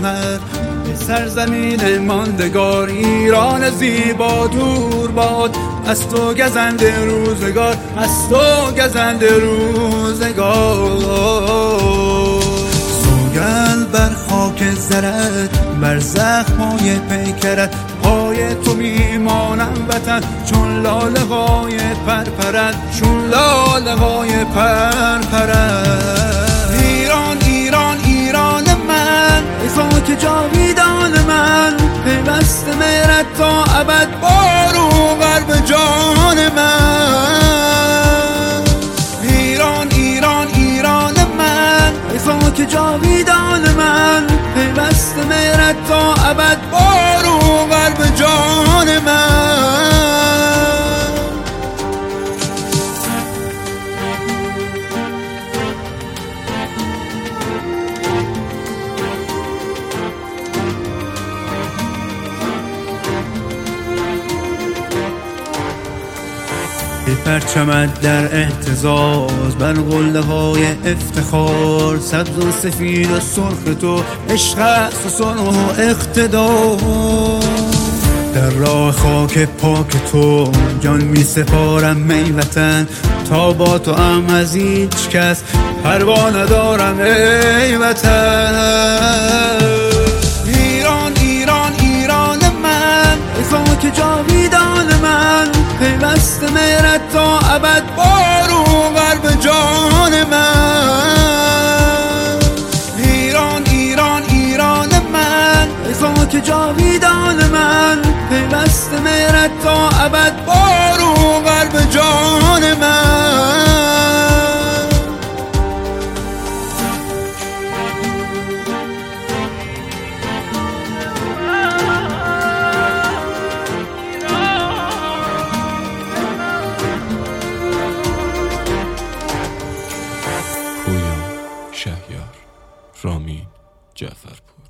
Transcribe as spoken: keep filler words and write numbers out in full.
سحر به سرزمین ماندگار ایران زیبا دور باد از تو گزنده روزگار، از تو گزنده روزگار. سوگند بر خاک زرت، بر زخمای پیکرت، پای تو میمانم وطن چون لاله های پرپرد، چون لاله های پرپرد. ایران ایران ایران من، ای خاک جاویدان من، پیوست مهرت تا ابد بارو غرب جان من. ایران ایران ایران من، ای خاک جاویدان من، پیوست مهرت تا ابد بارو غرب جان من. پرچمت در اهتزاز بر قله های افتخار، سبز و سفید و سرخ تو عشق است و صلح و اقتدار. در راه خاک پاک تو جان می سپارم ای وطن، تا با تو هم از هیچ کس پروا ندارم ای وطن. ایران ایران ایران من، ای خاک جاویدان من، پیوست مهرت تا ابد بارو غرب جان من. ایران ایران ایران من، ای خاک جاویدان من، پیوست مهرت تا ابد بارو غرب جان من. شهریار رامین جعفرپور.